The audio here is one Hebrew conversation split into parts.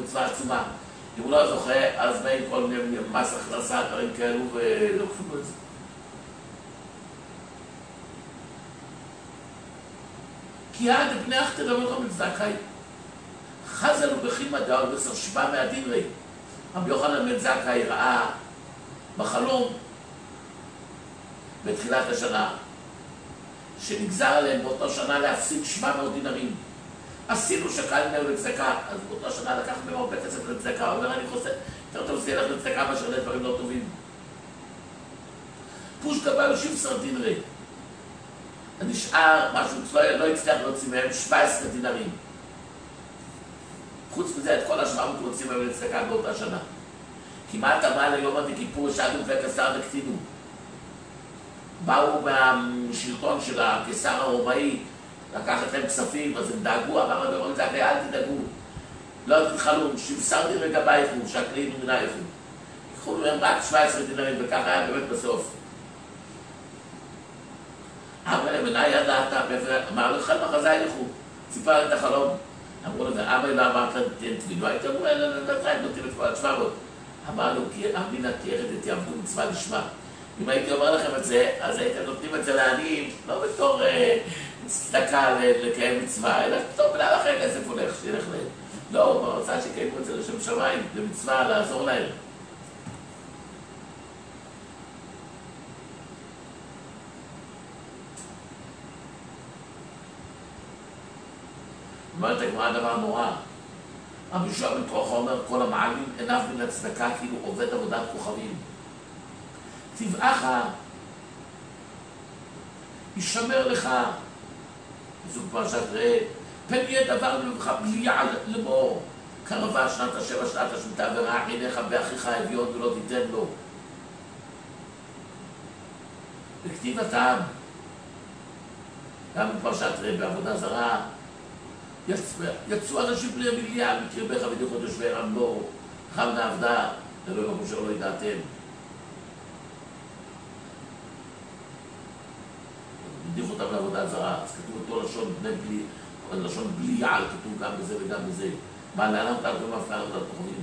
מצווה עצומה. אם הוא לא זוכה, אז באים כל מיני מס הכנסה, דברים כאלו, ולא כפילו את זה. כי עד בני אחת תדבר לא מצדקאי. חזלו בחימה דאול בסר 700 דינרי. רבי יוחנן בן זכאי ראה בחלום בתחילת השנה שנגזר עליהם באותו שנה להפסיד 700 דינרים. עשינו שקל ממנו לצדקה, אז באותו שנה לקח ממנו הרבה כסף לצדקה. הוא אומר, אני חושב, יותר טוב זה ילך לצדקה מאשר לדברים לא טובים. פוש גבה יושיב 10 דינרי. נשאר משהו, לא הצליח להוציא מהם 17 דינרים. חוץ מזה, את כל ה-700 רוצים מהם לצדקה באותה שנה. כמעט אמר ליום הכיפור, שעדו וכסר וקטינו. באו מהשלטון של הקיסר הרומאי, לקחת להם כספים, אז הם דאגו, אמר רבי יוחנן בן זכאי, אל תדאגו. לא תתחלום, 17 דינרי גבייכו, שקלין ומנייכו. יקחו מהם רק 17 דינרים, וככה היה באמת בסוף. אמר להם, מנה ידעת, אמר לכם, מחזה ילכו, סיפר את החלום. אמרו לזה, אבא לא אמרת, תבינו, הייתם אמרו, אין נותנים את כל ה-700. אמר לו, כי אמינה תיארת את יעבדו מצווה לשמה. אם הייתי אומר לכם את זה, אז הייתם נותנים את זה לעניים, לא בתור צדקה לקיים מצווה, אלא בתור בלה לכם כסף הולך, שילך להם. לא, הוא רוצה שקיימו את זה לשם שמיים, למצווה לעזור להם. אומרת הגמרא דבר נורא. רבי יהושע בן תרוחא אומר, כל המעלים עיניו מן הצדקה כאילו עובד עבודת כוכבים. טבעך ישמר לך, זו פרשת ראה, פן יהיה דבר לבך בליעה לאמור, קרבה שנת השבע שנת השמיטה ורע עיניך באחיך האביון ולא תיתן לו. בכתיב הטעם, גם בפרשת ראה בעבודה זרה, יצאו אנשים בני המיליה, מקרבך ודיחות יושבי רמבו, חם נעבדה, אלוהים אשר לא ידעתם. הדיחו אותם לעבודה זרה, אז כתוב אותו לשון בליעה, כתוב גם בזה וגם בזה. מה לאן אותם ומפקע עבודת כוכבים.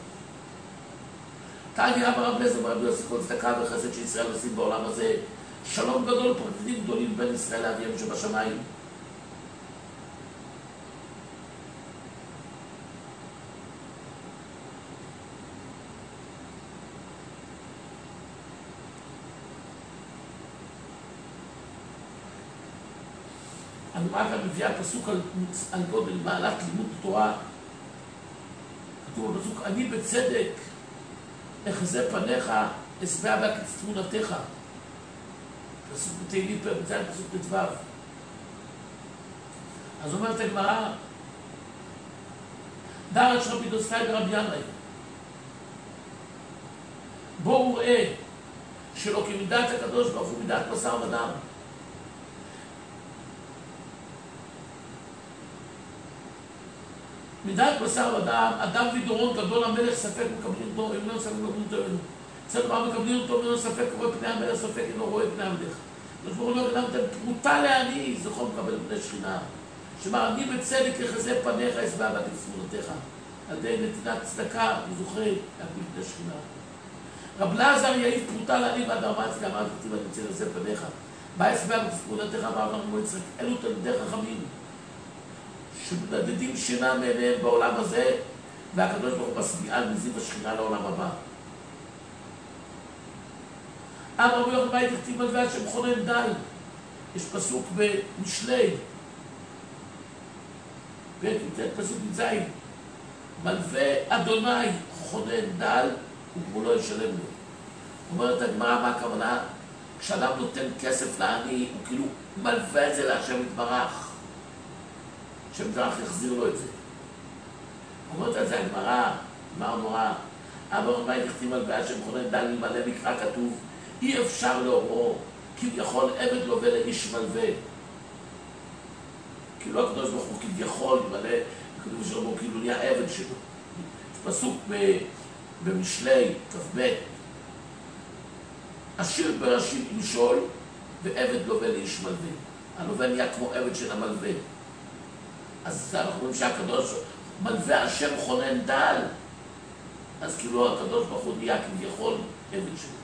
תעני אמר רב אליעזר ורבי יוסי כל צדקה וחסד שישראל עושים בעולם הזה, שלום גדול ופרקדים גדולים בין ישראל לאביהם שבשמיים. הגמרא כאן מביאה פסוק על גודל מעלת לימוד תורה. כתוב בפסוק, אני בצדק אחזה פניך, אשבע בהקיץ תמונתך. פסוק בתהילים פרק ז' פסוק ט"ו. אז אומרת הגמרא, דרש רבי דוסתאי ברבי ינאי, בואו ראה שלא כמידת הקדוש ברוך הוא מידת בשר ודם. מידת בשר ודם, אדם ודורון גדול המלך ספק מקבלים אותו, אם לא ספק מקבלים אותו אלו. אצל מה מקבלים אותו, אם לא ספק רואה פני המלך, ספק אם לא רואה פני המלך. אז לא אדם אתם פרוטה לעני, זכור מקבל פני שכינה. שמר, אני בצדק יחזה פניך, אשבע בהקיץ תמונתך. על ידי נתינת צדקה, הוא זוכה להקביל פני שכינה. רב אלעזר יעיד פרוטה לעני ועד הרמץ, גם אז כתיב אני רוצה יחזה פניך. בא אשבע בהקיץ תמונתך, ואמר כמו יצחק, אלו תלמידי חכמים. שמדדים שינה מעיניהם בעולם הזה, והקדוש ברוך הוא מסביען מזיו השכינה לעולם הבא. אמר רבי יוחנן בית הכתיב מלווה השם חונן דל. יש פסוק במשלי, פסוק י"ז, מלווה אדוני חונן דל וגמולו ישלם לו. אומרת הגמרא, מה הכוונה? כשאדם נותן כסף לעני, הוא כאילו מלווה את זה להשם יתברך. שמתרח יחזיר לו את זה. אומרת על זה הגמרא, אמר נורא, אמר מה יכתים על בעיה שהם חונן דל מלא מקרא כתוב, אי אפשר לאורו, כביכול עבד לווה לאיש מלווה. כאילו הקדוש ברוך הוא כביכול מלא, כתוב שאומרו כאילו נהיה עבד שלו. יש פסוק במשלי, כ"ב, עשיר בראשים למשול, ועבד לווה לאיש מלווה. הלווה נהיה כמו עבד של המלווה. אז אנחנו אומרים שהקדוש מלווה השם חונן דל. אז כאילו הקדוש ברוך הוא נהיה כביכול עבד שלו.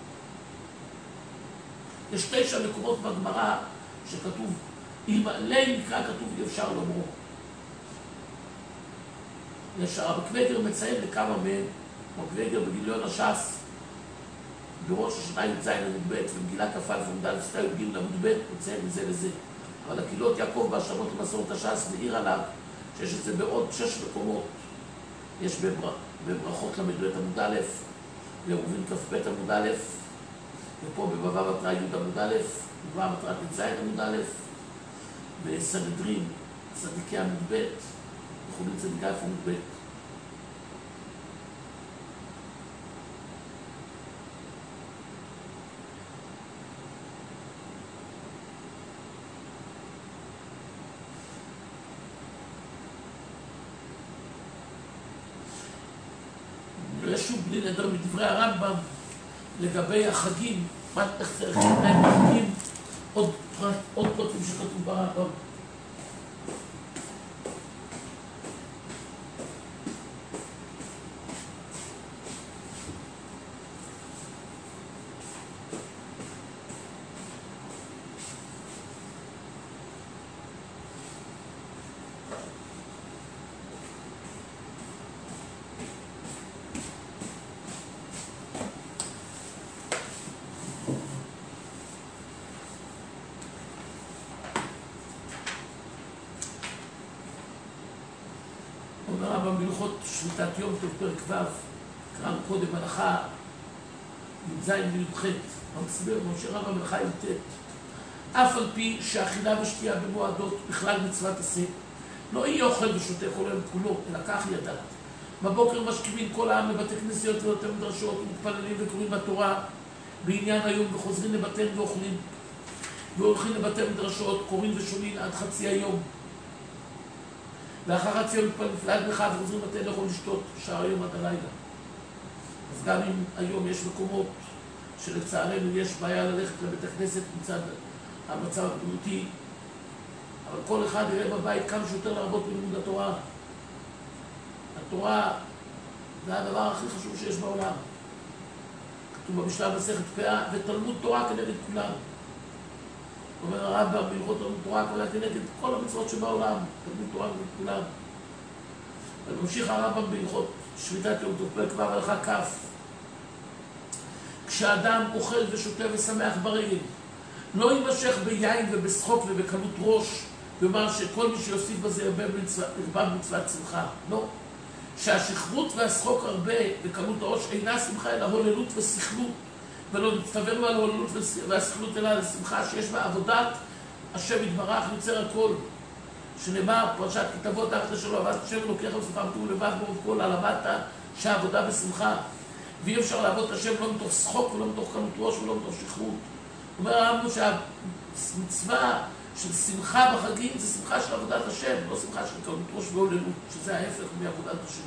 יש 9 מקומות בגמרא שכתוב, אלמלא מקרא כתוב אי אפשר לומרו. הרב קוויגר מציין לכמה מהם, הרב קוויגר בגיליון הש"ס, בראש השנה י"ז עמוד ב' ומגילה כ"א עמוד א' סתיו י"ג עמוד ב', מציין מזה לזה. אבל הקהילות יעקב בהשלמות למסורת הש"ס מעיר עליו שיש את זה בעוד 6 מקומות. יש בברכות ל"ב עמוד א', בעירובין כ"ב עמוד א', ופה בבבא בתרא י' עמוד א', בבבא בתרא ט"ז עמוד א', בסנהדרין, צדיקי עמוד ב', בחולין צדיקי א' עמוד ב'. שוב בלי נדר מדברי הרמב"ם לגבי החגים, איך צריך להם החגים, עוד פרטים שכתוב ברמב"ם. הרמב"ם בהלכות שמיטת יום טוב פרק ו', קראנו קודם הלכה י"ז וי"ח, המסביר משה רבא מלאכה י"ט. אף על פי שאכילה ושתייה במועדות בכלל מצוות עשה, לא יהיה אוכל ושותה כל היום כולו, אלא כך ידעת. בבוקר משכימים כל העם לבתי כנסיות ולבתי מדרשות, ומתפללים וקוראים בתורה בעניין היום, וחוזרים לבתיהם ואוכלים, והולכים לבתי מדרשות, קוראים ושומעים עד חצי היום. לאחר חצי היום מתפללים תפילת מנחה וחוזרים לבתיהם לאכול לשתות שאר היום עד הלילה. אז גם אם היום יש מקומות שלצערנו יש בעיה ללכת לבית הכנסת מצד המצב הבריאותי, אבל כל אחד יראה בבית כמה שיותר להרבות בלימוד התורה. התורה זה הדבר הכי חשוב שיש בעולם. כתוב במשנה מסכת פאה, ותלמוד תורה כנגד כולם. אומר הרמב"ם בהלכות תלמוד תורה כנגד כל המצוות שבעולם, תלמוד תורה כנגד כולם. וממשיך הרמב"ם בהלכות שמיטת יום טוב פרק ו' הלכה כ'. כשאדם אוכל ושותה ושמח ברגל, לא יימשך ביין ובשחוק ובקלות ראש, ואומר שכל מי שיוסיף בזה ירבה במצוות שמחה. לא. שהשכרות והשחוק הרבה בקלות הראש אינה שמחה אלא הוללות ושכלות, ולא נצטווינו על הוללות והשכלות אלא לשמחה שיש בה עבודת השם יתברך יוצר הכל. שנאמר פרשת כי תבוא תחת לשלו עבדת השם ולוקח לשמחה ותראו לבד ברוב כל עבדת שהעבודה בשמחה. ואי אפשר לעבוד את השם לא מתוך שחוק ולא מתוך קלות ראש ולא מתוך שכרות. אומר הרמב"ם שהמצווה של שמחה בחגים זה שמחה של עבודת השם, לא שמחה של קלות ראש והוללות, שזה ההפך מעבודת השם.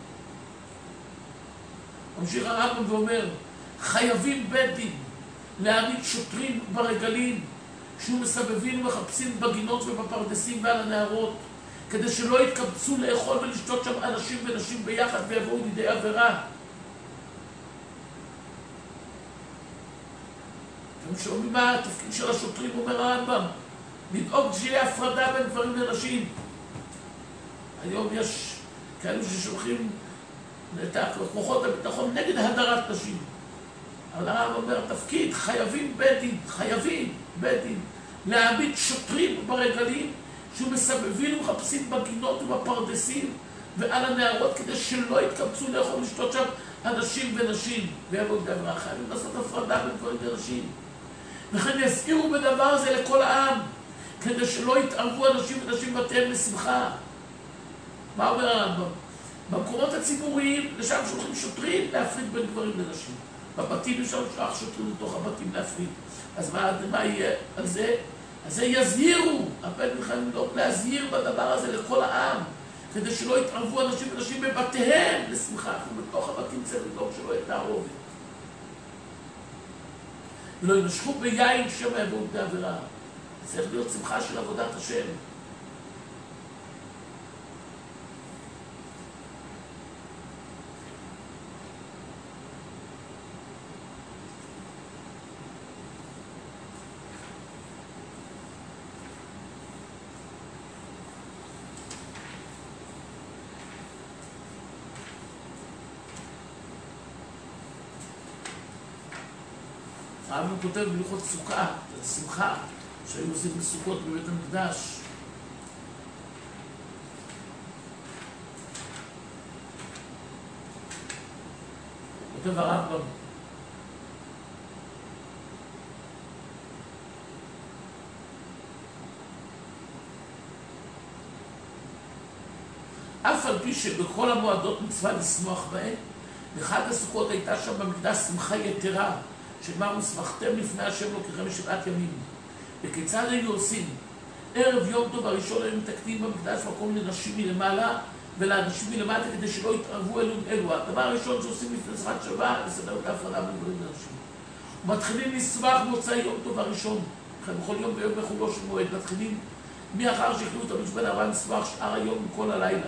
ממשיך הרמב"ם ואומר, חייבים בית דין להעמיד שוטרים ברגלים שהוא מסבבים ומחפשים בגינות ובפרדסים ועל הנהרות, כדי שלא יתקבצו לאכול ולשתות שם אנשים ונשים ביחד ויבואו לידי עבירה. אתם שומעים מה התפקיד של השוטרים, אומר הרמב"ם, לדאוג שיהיה הפרדה בין גברים לנשים. היום יש כאלו ששולחים את כוחות הביטחון נגד הדרת נשים. אבל הרמב"ם אומר, תפקיד, חייבים בית דין, להעמיד שוטרים ברגלים שהוא מסבבים ומחפשים בגינות ובפרדסים ועל הנהרות כדי שלא יתקבצו לאכול ולשתות שם אנשים ונשים ויבואו לידי עבירה. חייבים לעשות הפרדה בין גברים לנשים. וכן יזכירו בדבר הזה לכל העם, כדי שלא יתערבו אנשים ונשים בתיהם לשמחה. מה אומר הרמב"ם? במקומות הציבוריים, לשם שולחים שוטרים להפריד בין גברים לנשים. בבתים אפשר לשלוח שוטרים לתוך הבתים להפריד. אז מה יהיה על זה? אז זה יזהירו, הבן מלחם להזהיר בדבר הזה לכל העם, כדי שלא יתערבו אנשים ונשים בבתיהם לשמחה. בתוך הבתים צריך לדאוג שלא יהיה תערובת. ולא ינשכו ביין שמא יבואו לידי עבירה. צריך להיות שמחה של עבודת השם. הרב כותב בהלכות סוכה, שמחה, שהיו עושים בסוכות בבית המקדש. כותב הרמב"ם. אף על פי שבכל המועדות מצווה לשמוח בהן, בחג הסוכות הייתה שם במקדש שמחה יתרה, שמה ושמחתם לפני השם לוקחם 7 ימים. וכיצד היו עושים? ערב יום טוב הראשון היו מתקנים במקדש מקום לנשים מלמעלה ולאנשים מלמטה כדי שלא יתערבו אלו עם אלו. הדבר הראשון שעושים לפני שבת שבת, לסדר את ההפרדה בין גברים לנשים. ומתחילים לשמח מוצאי יום טוב הראשון, בכל יום ויום בחוגו של מועד, מתחילים מאחר שהחליטו את המצווה להרבה לשמח שאר היום וכל הלילה.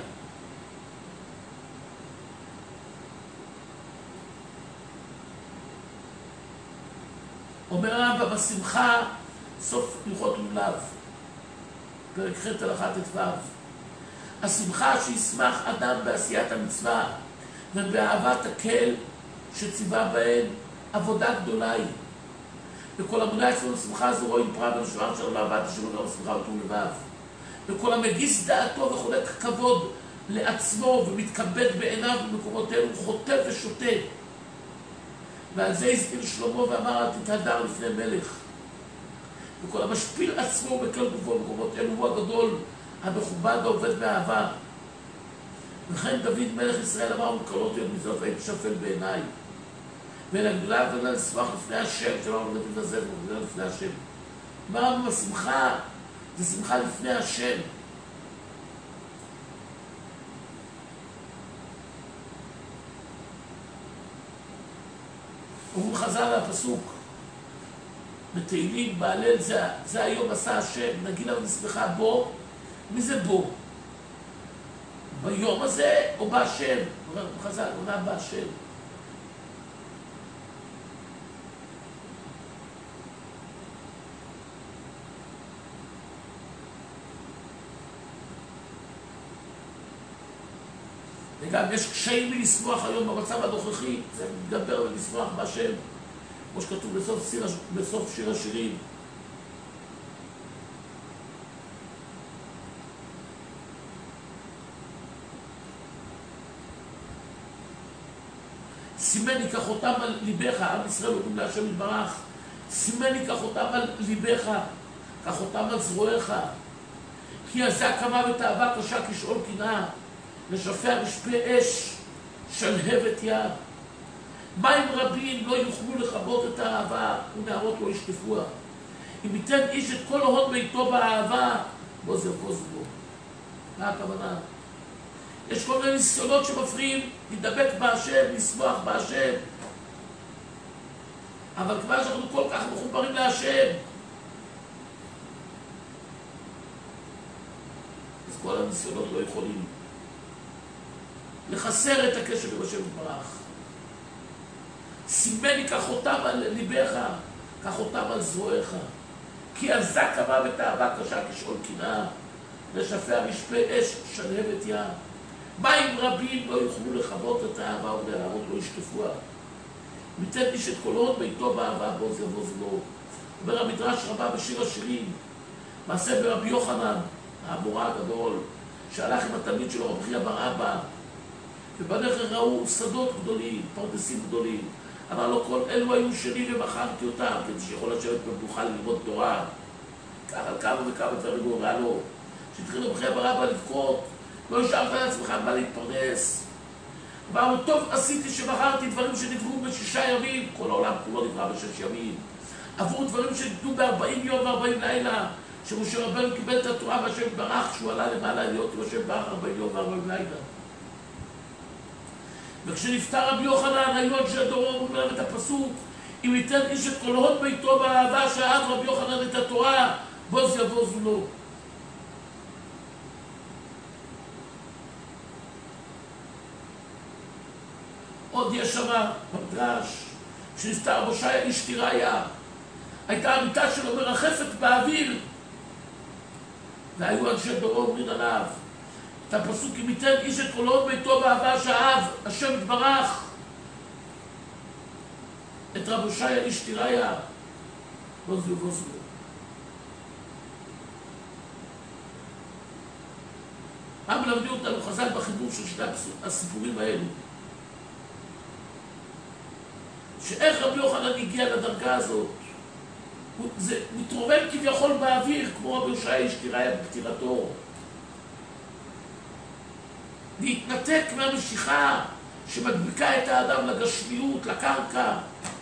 אומר הרמב"ם בשמחה, סוף הלכות לולב, פרק ח' הלכה ט"ו. השמחה שישמח אדם בעשיית המצווה ובאהבת הקהל שציווה בהן עבודה גדולה היא. וכל המונה אצלנו שמחה הזו רואים פרעה ונשמר שלו לאהבת השם ולשמחה וטוב לבב. וכל המגיס דעתו וחולק כבוד לעצמו ומתכבד בעיניו במקומותינו חוטא ושוטה. ועל זה הזכיר שלמה ואמר אל תתהדר לפני מלך. וכל המשפיל עצמו בכל גופו במקומות אלו הוא הגדול, המכובד העובד באהבה. וכן דוד מלך ישראל אמר ומקלות להיות מזאת והיית שפל בעיניי. ולגדולה ולשמח לפני השם, שלא דוד הזה ומגדולה לפני השם. אמרנו בשמחה, זה שמחה לפני השם. הוא חזר לפסוק בתהילים, בהלל, זה היום עשה השם, נגילה ונשמחה בו. מי זה בו? ביום הזה או בהשם? הוא חזר, הוא נע בהשם. וגם יש קשיים מלשמוח היום במצב הנוכחי, זה מדבר ולשמוח בהשם, כמו שכתוב בסוף שיר השירים. סימני קח אותם על ליבך, עם ישראל אומרים להשם יתברך, סימני קח אותם על ליבך, קח אותם על זרועיך, כי עזה קמה ותאווה קשה כשאול קנאה, לשפע רשפי אש, שלהבת יד. מים רבים לא יוכלו לכבות את האהבה, ונערות לא ישטפוה. אם ייתן איש את כל הון ביתו באהבה, בוז יבוז בו. מה הכוונה? יש כל מיני ניסיונות שמפריעים, להידבק בהשם, לשמוח בהשם. אבל כבר שאנחנו כל כך מחוברים להשם, אז כל הניסיונות לא יכולים לחסר את הקשר עם השם יתברך. סימני קח אותם על ליבך, קח אותם על זרועיך. כי עזה קמה ותאווה קשה כשאול קנאה, לשפע רשפי אש שלהבת יד. מים רבים לא יוכלו לכבות את האהבה ונערות לא ישטפוה. ייתן איש את כל הון ביתו באהבה, בוז יבוז בו. אומר המדרש רבה בשיר השירים, מעשה ברבי יוחנן, האמורא הגדול, שהלך עם התלמיד שלו רבי חייא בר אבא, ובדרך ראו שדות גדולים, פרדסים גדולים. אמר לו, כל אלו היו שלי ומכרתי אותם, כדי שיכול לשבת במנוחה ללמוד תורה. כך על כמה וכמה דברים הוא אמרה לו, שהתחיל רבי חייא בר אבא לבכות, לא השארת לעצמך מה להתפרנס. אמר לו, טוב עשיתי שמכרתי דברים שנבראו ב6 ימים, כל העולם כולו נברא ב6 ימים. עברו דברים שניתנו ב40 יום ו40 לילה, שמשה רבנו קיבל את התורה והשם יתברך, שהוא עלה למעלה להיות עם השם יתברך 40 יום ו40 לילה. וכשנפטר רבי יוחנן, היו אנשי הדורו, אומרים להם את הפסוק, אם ייתן איש את כל הון ביתו באהבה שאהב רבי יוחנן את התורה, בוז יבוז לו. עוד יש שם במדרש, כשנפטר רבי הושעיה איש תיריה, הייתה המיטה שלו מרחפת באוויר, והיו אנשי דורו אומרים עליו, את הפסוק, אם ייתן איש את כל הון ביתו באהבה שאהב השם יתברך את רבי הושעיה איש תיריה, לא זו ולא זו. מה מלמדים אותנו חז"ל בחיבור של שני הסיפורים האלו? שאיך רבי יוחנן הגיע לדרגה הזאת? הוא מתרומם כביכול באוויר, כמו רבי ישעיה איש תיראה בפטירתו. להתנתק מהמשיכה שמדביקה את האדם לגשמיות, לקרקע.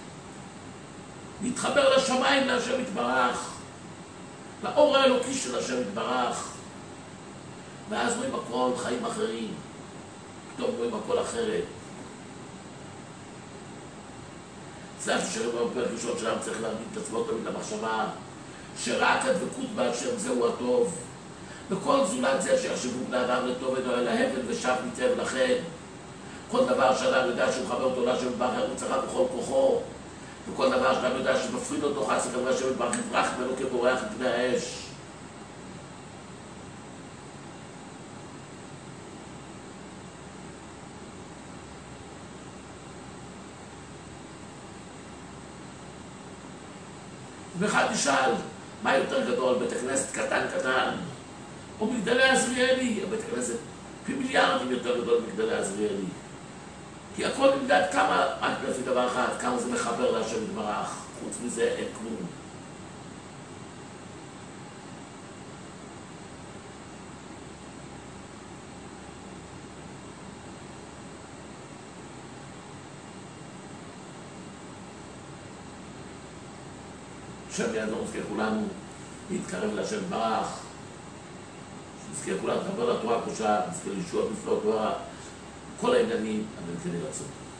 להתחבר לשמיים, להשם יתברך, לאור האלוקי של השם יתברך. ואז רואים הכל חיים אחרים. פתאום רואים הכל אחרת. זה השאלה בפרק ראשון שלנו צריך להעמיד את עצמו תמיד למחשבה שרק הדבקות בהשם זהו הטוב, וכל זולת זה שיחשבו בני אדם לטוב אינו אלא הבל ושב ניתן לכן. כל דבר שאדם יודע שהוא מחבר אותו להשם יתברך הוא צריך בכל כוחו, וכל דבר שאדם יודע שמפריד אותו חס וחלילה השם יתברך יברח ממנו כבורח מפני האש. ואחד נשאל, מה יותר גדול, בית הכנסת קטן או מגדלי עזריאלי? בית הכנסת פי מיליארדים יותר גדול ממגדלי עזריאלי. כי הכל נמדד כמה, רק לפי דבר אחד, כמה זה מחבר להשם יתברך. חוץ מזה אין כלום. השם יעזור, נזכה כולנו להתקרב להשם יתברך, נזכה כולנו לחבר לתורה הקדושה, נזכה לישועות נפלאות, כל העניינים, אבל כן ירצו.